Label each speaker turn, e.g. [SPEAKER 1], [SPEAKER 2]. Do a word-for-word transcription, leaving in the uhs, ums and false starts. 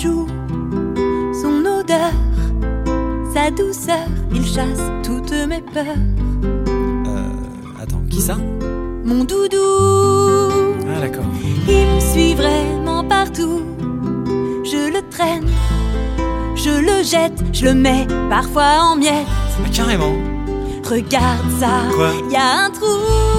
[SPEAKER 1] joues, son odeur, sa douceur, il chasse toutes mes peurs.
[SPEAKER 2] Euh... Attends, qui ça?
[SPEAKER 1] Mon doudou.
[SPEAKER 2] Ah d'accord.
[SPEAKER 1] Il me suit vraiment partout. Je le traîne, je le jette, je le mets parfois en miettes.
[SPEAKER 2] Ah carrément.
[SPEAKER 1] Regarde ça,
[SPEAKER 2] Quoi?
[SPEAKER 1] y a un trou